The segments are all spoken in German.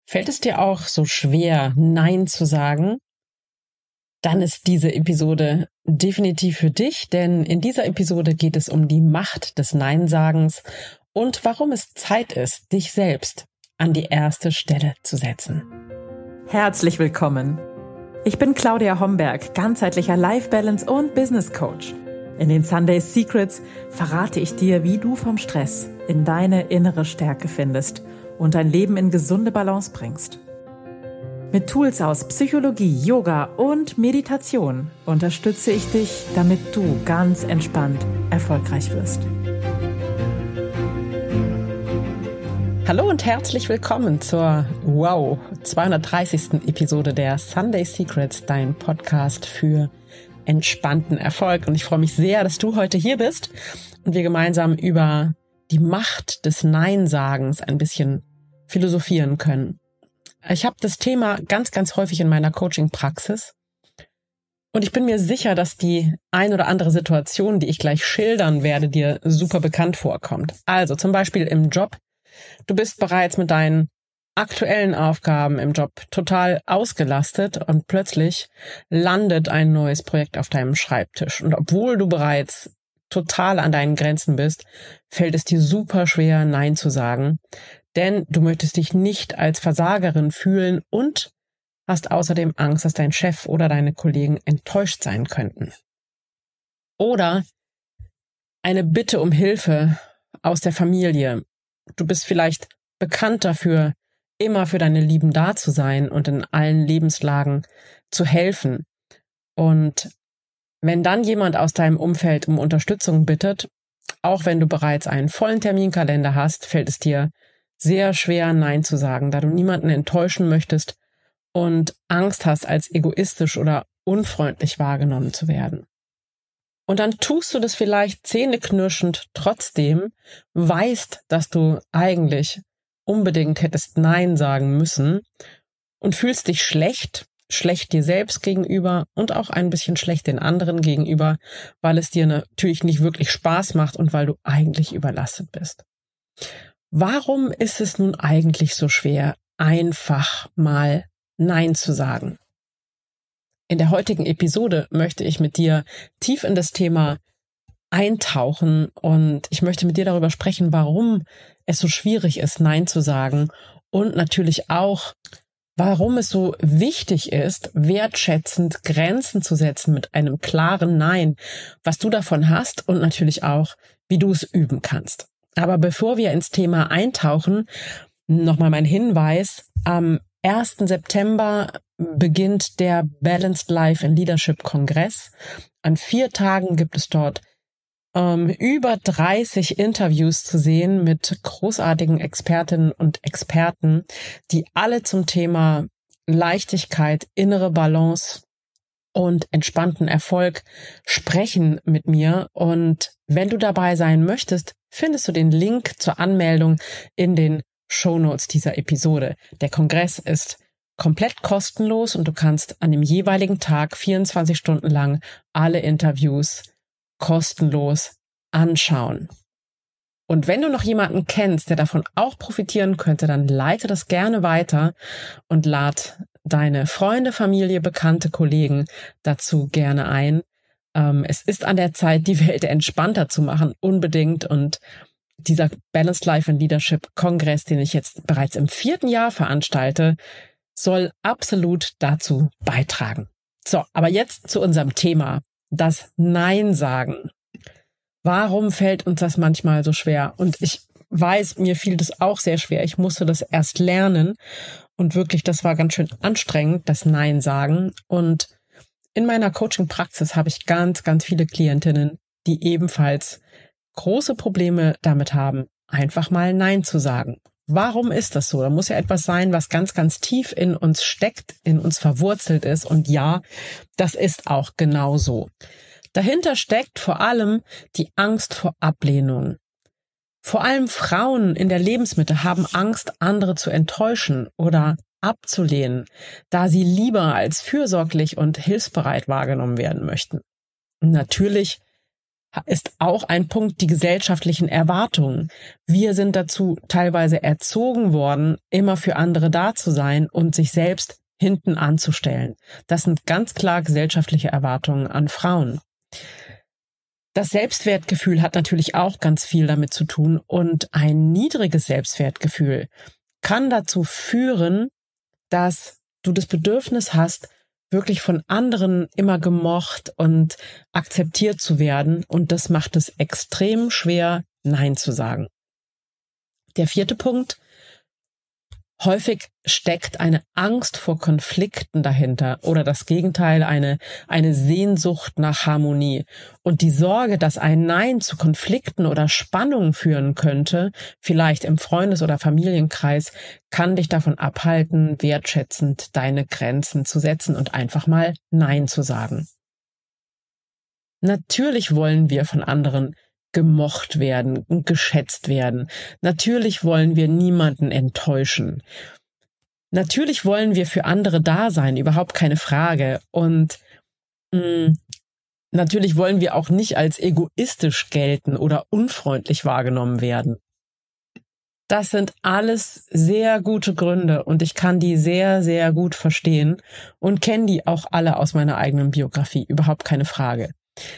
Fällt es dir auch so schwer, Nein zu sagen? Dann ist diese Episode definitiv für dich, denn in dieser Episode geht es um die Macht des Nein-Sagens und warum es Zeit ist, dich selbst an die erste Stelle zu setzen. Herzlich willkommen. Ich bin Claudia Homberg, ganzheitlicher Life Balance und Business Coach. In den Sunday Secrets verrate ich dir, wie du vom Stress in deine innere Stärke findest und dein Leben in gesunde Balance bringst. Mit Tools aus Psychologie, Yoga und Meditation unterstütze ich dich, damit du ganz entspannt erfolgreich wirst. Hallo und herzlich willkommen zur 230. Episode der Sunday Secrets, dein Podcast für entspannten Erfolg. Und ich freue mich sehr, dass du heute hier bist und wir gemeinsam über die Macht des Nein-Sagens ein bisschen philosophieren können. Ich habe das Thema ganz, ganz häufig in meiner Coaching-Praxis und ich bin mir sicher, dass die ein oder andere Situation, die ich gleich schildern werde, dir super bekannt vorkommt. Also zum Beispiel im Job. Du bist bereits mit deinen aktuellen Aufgaben im Job total ausgelastet und plötzlich landet ein neues Projekt auf deinem Schreibtisch. Und obwohl du bereits total an deinen Grenzen bist, fällt es dir super schwer, Nein zu sagen. Denn du möchtest dich nicht als Versagerin fühlen und hast außerdem Angst, dass dein Chef oder deine Kollegen enttäuscht sein könnten. Oder eine Bitte um Hilfe aus der Familie. Du bist vielleicht bekannt dafür, immer für deine Lieben da zu sein und in allen Lebenslagen zu helfen. Und wenn dann jemand aus deinem Umfeld um Unterstützung bittet, auch wenn du bereits einen vollen Terminkalender hast, fällt es dir sehr schwer, Nein zu sagen, da du niemanden enttäuschen möchtest und Angst hast, als egoistisch oder unfreundlich wahrgenommen zu werden. Und dann tust du das vielleicht zähneknirschend trotzdem, weißt, dass du eigentlich unbedingt hättest Nein sagen müssen und fühlst dich schlecht dir selbst gegenüber und auch ein bisschen schlecht den anderen gegenüber, weil es dir natürlich nicht wirklich Spaß macht und weil du eigentlich überlastet bist. Warum ist es nun eigentlich so schwer, einfach mal Nein zu sagen? In der heutigen Episode möchte ich mit dir tief in das Thema eintauchen und ich möchte mit dir darüber sprechen, warum es so schwierig ist, Nein zu sagen und natürlich auch, warum es so wichtig ist, wertschätzend Grenzen zu setzen mit einem klaren Nein, was du davon hast und natürlich auch, wie du es üben kannst. Aber bevor wir ins Thema eintauchen, nochmal mein Hinweis. Am 1. September beginnt der Balanced Life and Leadership Kongress. An 4 Tagen gibt es dort über 30 Interviews zu sehen mit großartigen Expertinnen und Experten, die alle zum Thema Leichtigkeit, innere Balance und entspannten Erfolg sprechen mit mir. Und wenn du dabei sein möchtest, findest du den Link zur Anmeldung in den Shownotes dieser Episode. Der Kongress ist komplett kostenlos und du kannst an dem jeweiligen Tag 24 Stunden lang alle Interviews kostenlos anschauen. Und wenn du noch jemanden kennst, der davon auch profitieren könnte, dann leite das gerne weiter und lad deine Freunde, Familie, Bekannte, Kollegen dazu gerne ein. Es ist an der Zeit, die Welt entspannter zu machen, unbedingt. Und dieser Balanced Life and Leadership Kongress, den ich jetzt bereits im 4. Jahr veranstalte, soll absolut dazu beitragen. So, aber jetzt zu unserem Thema, das Nein sagen. Warum fällt uns das manchmal so schwer? Und ich weiß, mir fiel das auch sehr schwer. Ich musste das erst lernen und wirklich, das war ganz schön anstrengend, das Nein sagen. Und in meiner Coaching-Praxis habe ich ganz, ganz viele Klientinnen, die ebenfalls große Probleme damit haben, einfach mal Nein zu sagen. Warum ist das so? Da muss ja etwas sein, was ganz, ganz tief in uns steckt, in uns verwurzelt ist. Und ja, das ist auch genau so. Dahinter steckt vor allem die Angst vor Ablehnung. Vor allem Frauen in der Lebensmitte haben Angst, andere zu enttäuschen oder abzulehnen, da sie lieber als fürsorglich und hilfsbereit wahrgenommen werden möchten. Und natürlich ist auch ein Punkt, die gesellschaftlichen Erwartungen. Wir sind dazu teilweise erzogen worden, immer für andere da zu sein und sich selbst hinten anzustellen. Das sind ganz klar gesellschaftliche Erwartungen an Frauen. Das Selbstwertgefühl hat natürlich auch ganz viel damit zu tun und ein niedriges Selbstwertgefühl kann dazu führen, dass du das Bedürfnis hast, wirklich von anderen immer gemocht und akzeptiert zu werden und das macht es extrem schwer, Nein zu sagen. Der 4. Punkt: Häufig steckt eine Angst vor Konflikten dahinter oder das Gegenteil, eine Sehnsucht nach Harmonie. Und die Sorge, dass ein Nein zu Konflikten oder Spannungen führen könnte, vielleicht im Freundes- oder Familienkreis, kann dich davon abhalten, wertschätzend deine Grenzen zu setzen und einfach mal Nein zu sagen. Natürlich wollen wir von anderen gemocht werden, geschätzt werden. Natürlich wollen wir niemanden enttäuschen. Natürlich wollen wir für andere da sein, überhaupt keine Frage. Und natürlich wollen wir auch nicht als egoistisch gelten oder unfreundlich wahrgenommen werden. Das sind alles sehr gute Gründe und ich kann die sehr, sehr gut verstehen und kenne die auch alle aus meiner eigenen Biografie, überhaupt keine Frage.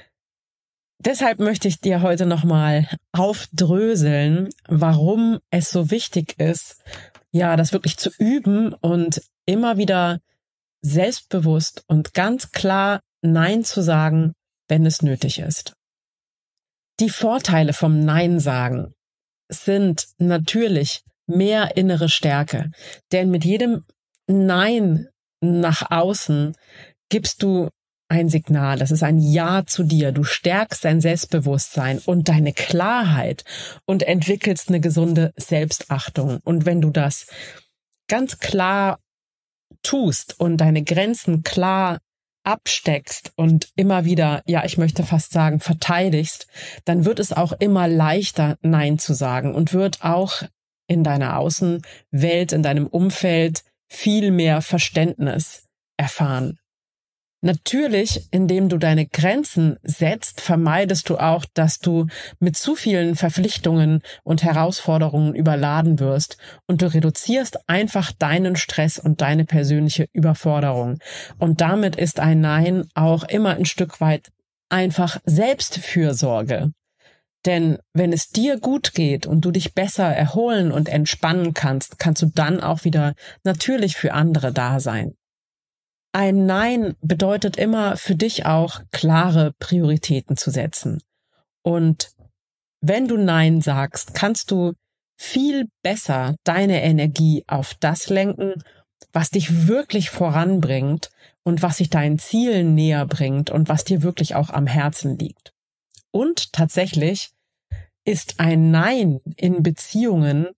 Deshalb möchte ich dir heute nochmal aufdröseln, warum es so wichtig ist, ja, das wirklich zu üben und immer wieder selbstbewusst und ganz klar Nein zu sagen, wenn es nötig ist. Die Vorteile vom Nein sagen sind natürlich mehr innere Stärke, denn mit jedem Nein nach außen gibst du ein Signal, das ist ein Ja zu dir. Du stärkst dein Selbstbewusstsein und deine Klarheit und entwickelst eine gesunde Selbstachtung. Und wenn du das ganz klar tust und deine Grenzen klar absteckst und immer wieder, ja, ich möchte fast sagen, verteidigst, dann wird es auch immer leichter, Nein zu sagen und wird auch in deiner Außenwelt, in deinem Umfeld viel mehr Verständnis erfahren. Natürlich, indem du deine Grenzen setzt, vermeidest du auch, dass du mit zu vielen Verpflichtungen und Herausforderungen überladen wirst und du reduzierst einfach deinen Stress und deine persönliche Überforderung. Und damit ist ein Nein auch immer ein Stück weit einfach Selbstfürsorge. Denn wenn es dir gut geht und du dich besser erholen und entspannen kannst, kannst du dann auch wieder natürlich für andere da sein. Ein Nein bedeutet immer für dich auch, klare Prioritäten zu setzen. Und wenn du Nein sagst, kannst du viel besser deine Energie auf das lenken, was dich wirklich voranbringt und was dich deinen Zielen näher bringt und was dir wirklich auch am Herzen liegt. Und tatsächlich ist ein Nein in Beziehungen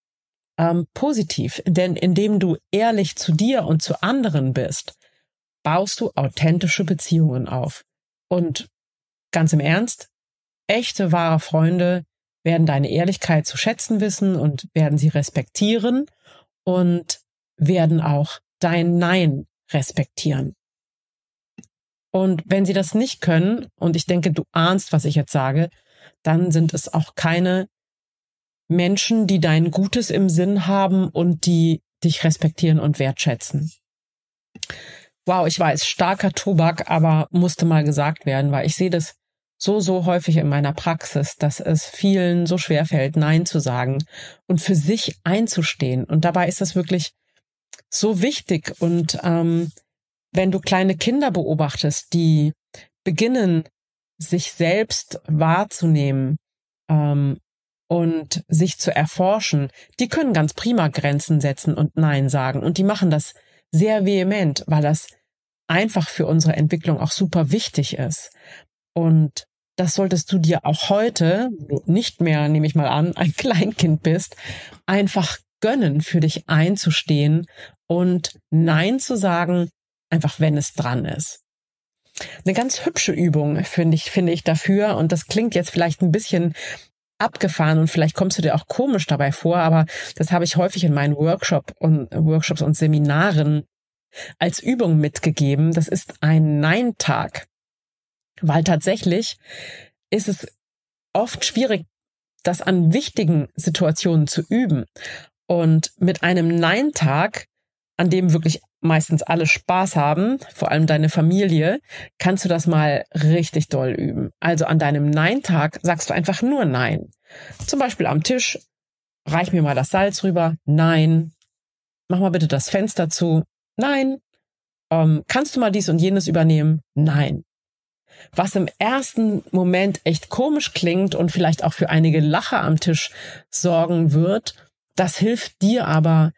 positiv, denn indem du ehrlich zu dir und zu anderen bist, baust du authentische Beziehungen auf. Und ganz im Ernst, echte, wahre Freunde werden deine Ehrlichkeit zu schätzen wissen und werden sie respektieren und werden auch dein Nein respektieren. Und wenn sie das nicht können, und ich denke, du ahnst, was ich jetzt sage, dann sind es auch keine Menschen, die dein Gutes im Sinn haben und die dich respektieren und wertschätzen. Wow, ich weiß, starker Tobak, aber musste mal gesagt werden, weil ich sehe das so häufig in meiner Praxis, dass es vielen so schwer fällt, Nein zu sagen und für sich einzustehen. Und dabei ist das wirklich so wichtig. Und wenn du kleine Kinder beobachtest, die beginnen, sich selbst wahrzunehmen und sich zu erforschen, die können ganz prima Grenzen setzen und Nein sagen. Und die machen das sehr vehement, weil das einfach für unsere Entwicklung auch super wichtig ist. Und das solltest du dir auch heute, wo du nicht mehr, nehme ich mal an, ein Kleinkind bist, einfach gönnen, für dich einzustehen und Nein zu sagen, einfach wenn es dran ist. Eine ganz hübsche Übung finde ich dafür, und das klingt jetzt vielleicht ein bisschen abgefahren und vielleicht kommst du dir auch komisch dabei vor, aber das habe ich häufig in meinen Workshops und Seminaren als Übung mitgegeben. Das ist ein Nein-Tag, weil tatsächlich ist es oft schwierig, das an wichtigen Situationen zu üben. Und mit einem Nein-Tag, an dem wirklich meistens alle Spaß haben, vor allem deine Familie, kannst du das mal richtig doll üben. Also an deinem Nein-Tag sagst du einfach nur Nein. Zum Beispiel am Tisch, reich mir mal das Salz rüber, nein. Mach mal bitte das Fenster zu, nein. Kannst du mal dies und jenes übernehmen? Nein. Was im ersten Moment echt komisch klingt und vielleicht auch für einige Lacher am Tisch sorgen wird, das hilft dir aber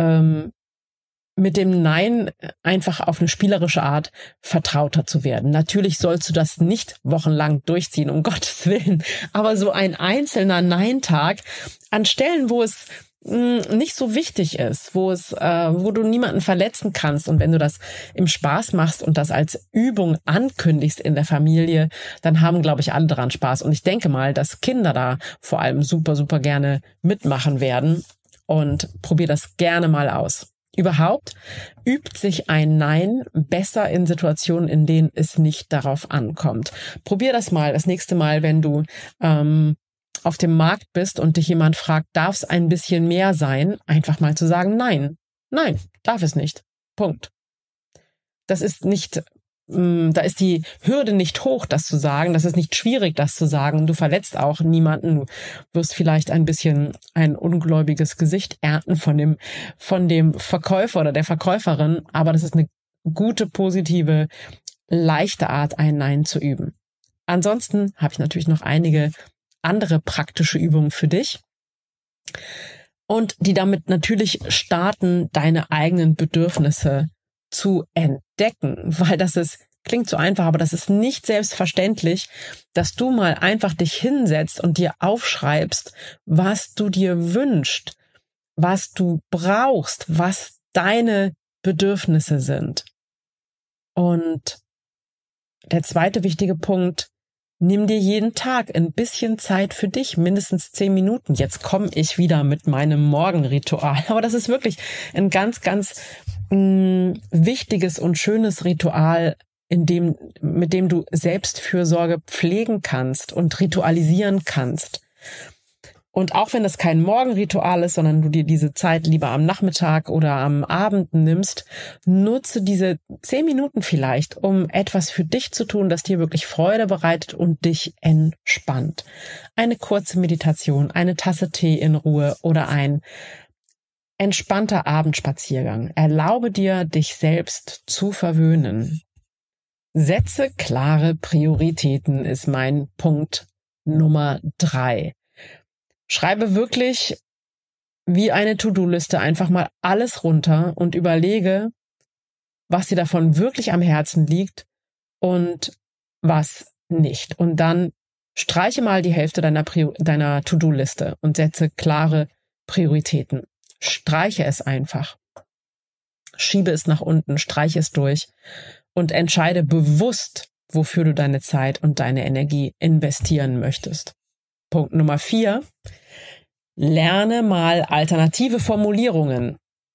mit dem Nein einfach auf eine spielerische Art vertrauter zu werden. Natürlich sollst du das nicht wochenlang durchziehen, um Gottes Willen, aber so ein einzelner Nein-Tag an Stellen, wo es nicht so wichtig ist, wo du niemanden verletzen kannst, und wenn du das im Spaß machst und das als Übung ankündigst in der Familie, dann haben, glaube ich, alle daran Spaß. Und ich denke mal, dass Kinder da vor allem super, super gerne mitmachen werden, und probier das gerne mal aus. Überhaupt übt sich ein Nein besser in Situationen, in denen es nicht darauf ankommt. Probier das mal das nächste Mal, wenn du auf dem Markt bist und dich jemand fragt, darf es ein bisschen mehr sein? Einfach mal zu sagen, nein, darf es nicht. Punkt. Das ist nicht, da ist die Hürde nicht hoch, das zu sagen. Das ist nicht schwierig, das zu sagen. Du verletzt auch niemanden. Du wirst vielleicht ein bisschen ein ungläubiges Gesicht ernten von dem Verkäufer oder der Verkäuferin. Aber das ist eine gute, positive, leichte Art, ein Nein zu üben. Ansonsten habe ich natürlich noch einige andere praktische Übungen für dich und die damit natürlich starten, deine eigenen Bedürfnisse zu entdecken, weil klingt so einfach, aber das ist nicht selbstverständlich, dass du mal einfach dich hinsetzt und dir aufschreibst, was du dir wünschst, was du brauchst, was deine Bedürfnisse sind. Und der zweite wichtige Punkt: Nimm dir jeden Tag ein bisschen Zeit für dich, mindestens 10 Minuten. Jetzt komme ich wieder mit meinem Morgenritual. Aber das ist wirklich ein ganz, ganz wichtiges und schönes Ritual, mit dem du Selbstfürsorge pflegen kannst und ritualisieren kannst. Und auch wenn das kein Morgenritual ist, sondern du dir diese Zeit lieber am Nachmittag oder am Abend nimmst, nutze diese 10 Minuten vielleicht, um etwas für dich zu tun, das dir wirklich Freude bereitet und dich entspannt. Eine kurze Meditation, eine Tasse Tee in Ruhe oder ein entspannter Abendspaziergang. Erlaube dir, dich selbst zu verwöhnen. Setze klare Prioritäten ist mein Punkt Nummer 3. Schreibe wirklich wie eine To-Do-Liste einfach mal alles runter und überlege, was dir davon wirklich am Herzen liegt und was nicht. Und dann streiche mal die Hälfte deiner To-Do-Liste und setze klare Prioritäten. Streiche es einfach. Schiebe es nach unten, streiche es durch und entscheide bewusst, wofür du deine Zeit und deine Energie investieren möchtest. Punkt Nummer 4. Lerne mal alternative Formulierungen.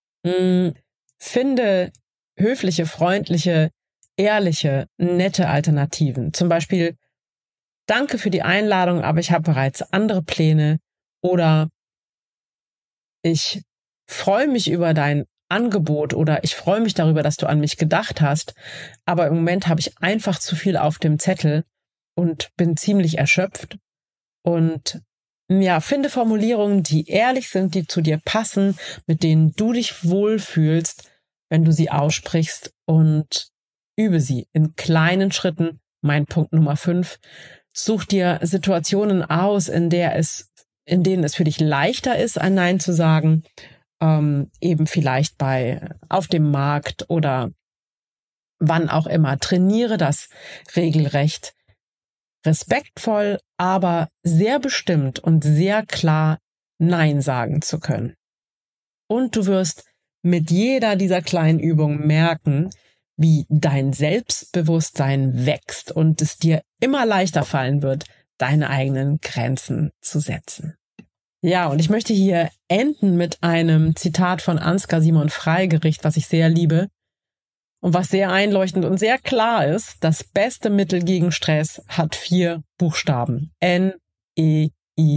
Finde höfliche, freundliche, ehrliche, nette Alternativen. Zum Beispiel: Danke für die Einladung, aber ich habe bereits andere Pläne. Oder ich freue mich über dein Angebot, oder ich freue mich darüber, dass du an mich gedacht hast, aber im Moment habe ich einfach zu viel auf dem Zettel und bin ziemlich erschöpft. Und ja, finde Formulierungen, die ehrlich sind, die zu dir passen, mit denen du dich wohlfühlst, wenn du sie aussprichst, und übe sie in kleinen Schritten. Mein Punkt Nummer 5. Such dir Situationen aus, in denen es für dich leichter ist, ein Nein zu sagen. Eben vielleicht auf dem Markt oder wann auch immer. Trainiere das regelrecht. Respektvoll, aber sehr bestimmt und sehr klar Nein sagen zu können. Und du wirst mit jeder dieser kleinen Übungen merken, wie dein Selbstbewusstsein wächst und es dir immer leichter fallen wird, deine eigenen Grenzen zu setzen. Ja, und ich möchte hier enden mit einem Zitat von Ansgar Simon Freigericht, was ich sehr liebe. Und was sehr einleuchtend und sehr klar ist, das beste Mittel gegen Stress hat 4 Buchstaben. N-E-I-N.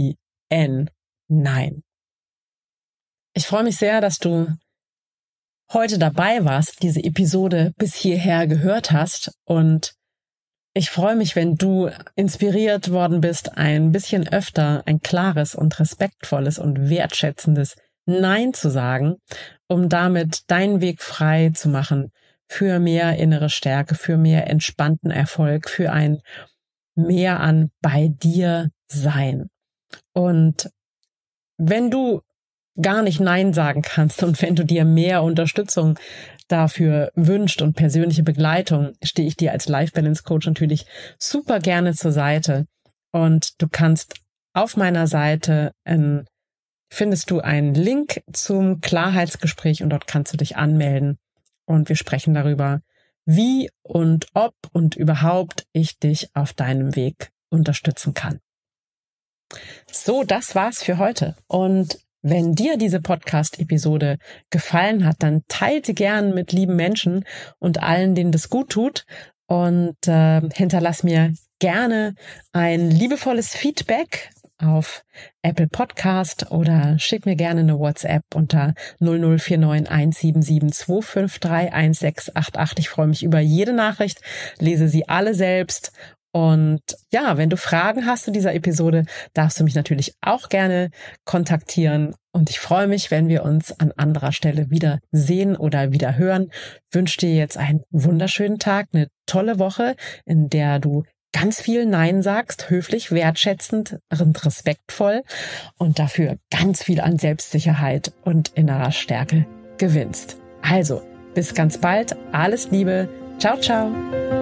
Nein. Ich freue mich sehr, dass du heute dabei warst, diese Episode bis hierher gehört hast, und ich freue mich, wenn du inspiriert worden bist, ein bisschen öfter ein klares und respektvolles und wertschätzendes Nein zu sagen, um damit deinen Weg frei zu machen für mehr innere Stärke, für mehr entspannten Erfolg, für ein mehr an bei dir sein. Und wenn du gar nicht Nein sagen kannst und wenn du dir mehr Unterstützung dafür wünscht und persönliche Begleitung, stehe ich dir als Life Balance Coach natürlich super gerne zur Seite. Und du kannst auf meiner Seite findest du einen Link zum Klarheitsgespräch und dort kannst du dich anmelden und wir sprechen darüber, wie und ob und überhaupt ich dich auf deinem Weg unterstützen kann. So, das war's für heute. Und wenn dir diese Podcast-Episode gefallen hat, dann teile sie gern mit lieben Menschen und allen, denen das gut tut. Und hinterlass mir gerne ein liebevolles Feedback auf Apple Podcast oder schick mir gerne eine WhatsApp unter 0049 177 253 1688. Ich freue mich über jede Nachricht, lese sie alle selbst. Und ja, wenn du Fragen hast zu dieser Episode, darfst du mich natürlich auch gerne kontaktieren. Und ich freue mich, wenn wir uns an anderer Stelle wieder sehen oder wieder hören. Wünsche dir jetzt einen wunderschönen Tag, eine tolle Woche, in der du ganz viel Nein sagst, höflich, wertschätzend und respektvoll und dafür ganz viel an Selbstsicherheit und innerer Stärke gewinnst. Also, bis ganz bald. Alles Liebe. Ciao, ciao.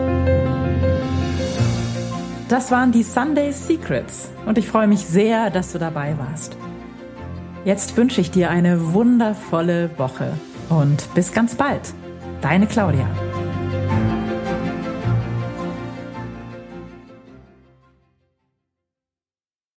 Das waren die Sunday Secrets und ich freue mich sehr, dass du dabei warst. Jetzt wünsche ich dir eine wundervolle Woche und bis ganz bald. Deine Claudia.